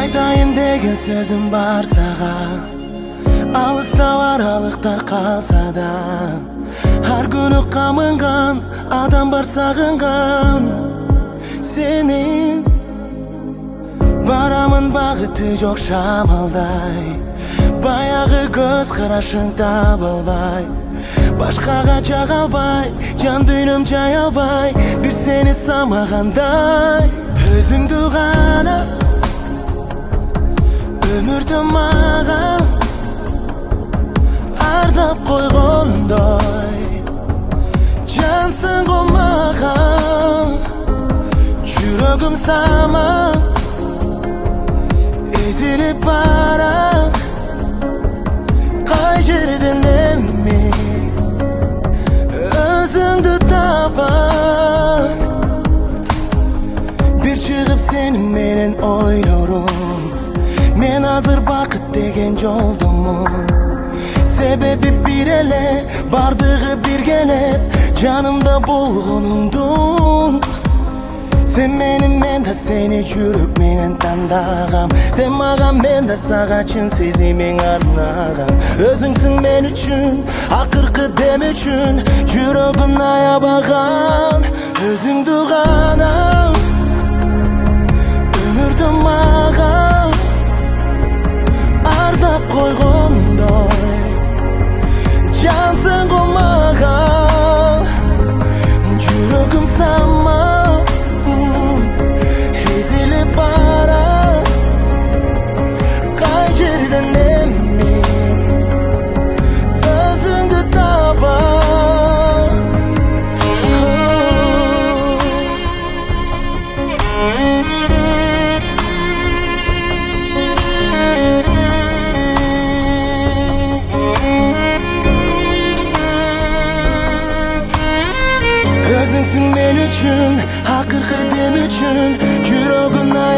айтайын деген сөзім бар саған. Алыста аралықтар қалса да, әр күні қамынған адам бар сағынған. Сені барамын бақыты жоқ шамалдай, баяғы көз қарашың табылбай, башқаға жағалбай, жан дүйнім жай албай, бір сені самағандай. Өзіңді ғана өмірді маған ардап қойғандай, жансың ғой маған, жүрегім саман ezilip барат, қай жерден емей өзіңді табат. Bir шығып сенің менен ойларым, мен азыр бақыт деген жолдымын. Себебі бір еле, бардығы біргелеп, жанымда болғаныңдың. Sen benim, men de seni жүріп менен таңдағам. Sen маған, мен de саға чын сезімін арнағам. Өзіңсің мен үшін, ақырғы дем үшін, жүрегім аябаған. Өзіңді ғана өмірді маған ардап қойғандай, жансың ғой маған, жүрегім саман ezilip барат, қай жерден емей өзіңді табам. Өзіңсің мен үшін, ақырғы дем үшін, жүрегім